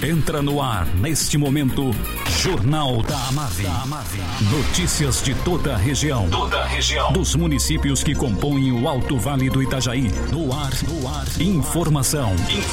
Entra no ar, neste momento, Jornal da Amave. Notícias de toda a região. Dos municípios que compõem o Alto Vale do Itajaí. No ar. Informação.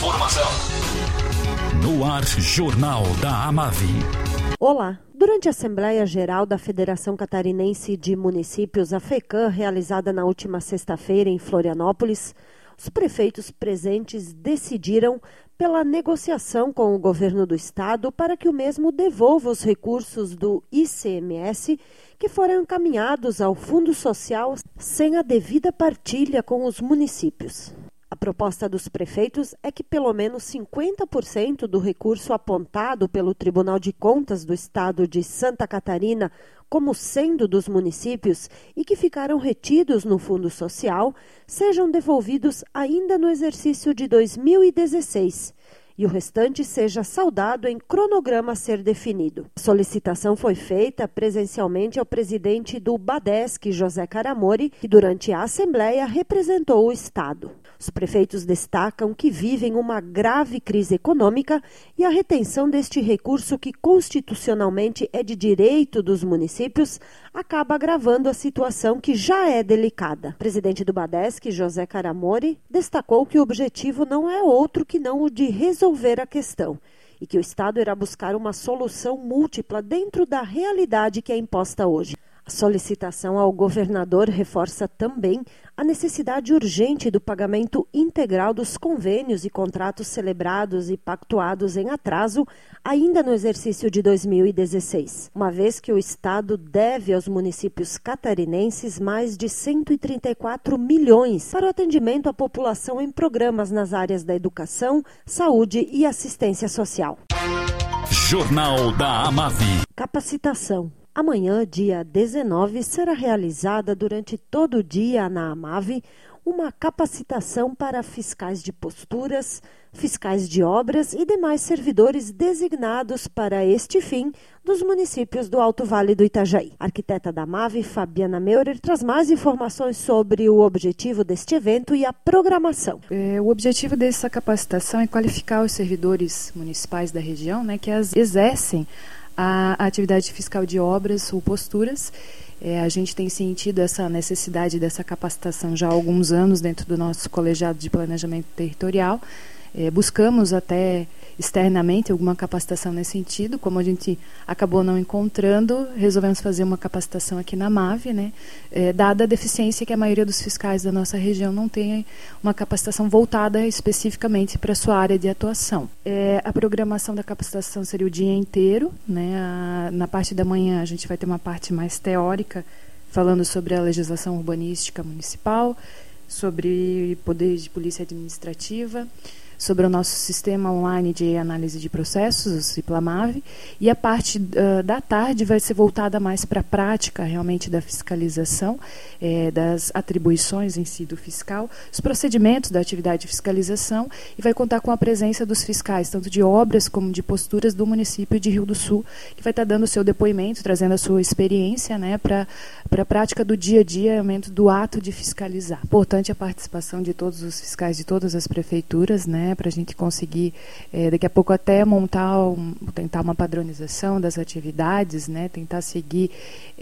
No ar, Jornal da Amave. Olá. Durante a Assembleia Geral da Federação Catarinense de Municípios, a FECAM, realizada na última sexta-feira em Florianópolis, os prefeitos presentes decidiram pela negociação com o governo do estado para que o mesmo devolva os recursos do ICMS que foram encaminhados ao Fundo Social sem a devida partilha com os municípios. A proposta dos prefeitos é que pelo menos 50% do recurso apontado pelo Tribunal de Contas do Estado de Santa Catarina como sendo dos municípios e que ficaram retidos no Fundo Social sejam devolvidos ainda no exercício de 2016 e o restante seja saldado em cronograma a ser definido. A solicitação foi feita presencialmente ao presidente do Badesc, José Caramori, que durante a Assembleia representou o Estado. Os prefeitos destacam que vivem uma grave crise econômica e a retenção deste recurso, que constitucionalmente é de direito dos municípios, acaba agravando a situação que já é delicada. O presidente do Badesc, José Caramori, destacou que o objetivo não é outro que não o de resolver a questão e que o Estado irá buscar uma solução múltipla dentro da realidade que é imposta hoje. A solicitação ao governador reforça também a necessidade urgente do pagamento integral dos convênios e contratos celebrados e pactuados em atraso ainda no exercício de 2016, uma vez que o Estado deve aos municípios catarinenses mais de 134 milhões para o atendimento à população em programas nas áreas da educação, saúde e assistência social. Jornal da Amave. Capacitação. Amanhã, dia 19, será realizada durante todo o dia na Amave uma capacitação para fiscais de posturas, fiscais de obras e demais servidores designados para este fim dos municípios do Alto Vale do Itajaí. A arquiteta da Amave, Fabiana Meurer, traz mais informações sobre o objetivo deste evento e a programação. O objetivo dessa capacitação é qualificar os servidores municipais da região, que exercem a atividade fiscal de obras ou posturas. A gente tem sentido essa necessidade dessa capacitação já há alguns anos dentro do nosso colegiado de planejamento territorial. Buscamos até externamente alguma capacitação nesse sentido. Como a gente acabou não encontrando, resolvemos fazer uma capacitação aqui na MAVE, dada a deficiência que a maioria dos fiscais da nossa região não tem uma capacitação voltada especificamente para a sua área de atuação. A programação da capacitação seria o dia inteiro, na parte da manhã a gente vai ter uma parte mais teórica, falando sobre a legislação urbanística municipal, sobre poder de polícia administrativa, sobre o nosso sistema online de análise de processos, o CIPLAMAVE, e a parte da tarde vai ser voltada mais para a prática realmente da fiscalização, das atribuições em si do fiscal, os procedimentos da atividade de fiscalização, e vai contar com a presença dos fiscais, tanto de obras como de posturas do município de Rio do Sul, que vai estar dando o seu depoimento, trazendo a sua experiência para a prática do dia a dia, realmente do ato de fiscalizar. Importante a participação de todos os fiscais de todas as prefeituras, para a gente conseguir, daqui a pouco, até tentar uma padronização das atividades, tentar seguir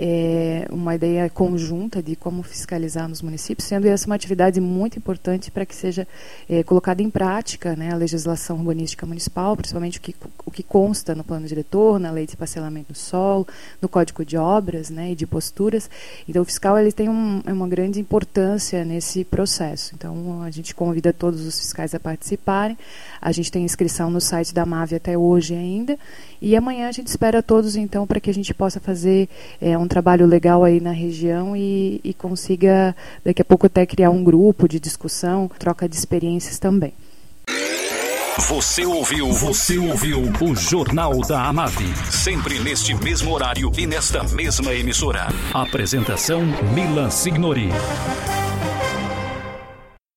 uma ideia conjunta de como fiscalizar nos municípios, sendo essa uma atividade muito importante para que seja colocada em prática a legislação urbanística municipal, principalmente o que consta no plano diretor, na lei de parcelamento do solo, no código de obras e de posturas. Então, o fiscal ele tem uma grande importância nesse processo. Então, a gente convida todos os fiscais a participarem. A gente tem inscrição no site da MAVE até hoje ainda, e amanhã a gente espera todos, então, para que a gente possa fazer um trabalho legal aí na região e consiga, daqui a pouco, até criar um grupo de discussão, troca de experiências também. Você ouviu o Jornal da Amave, sempre neste mesmo horário e nesta mesma emissora. Apresentação Milan Signori.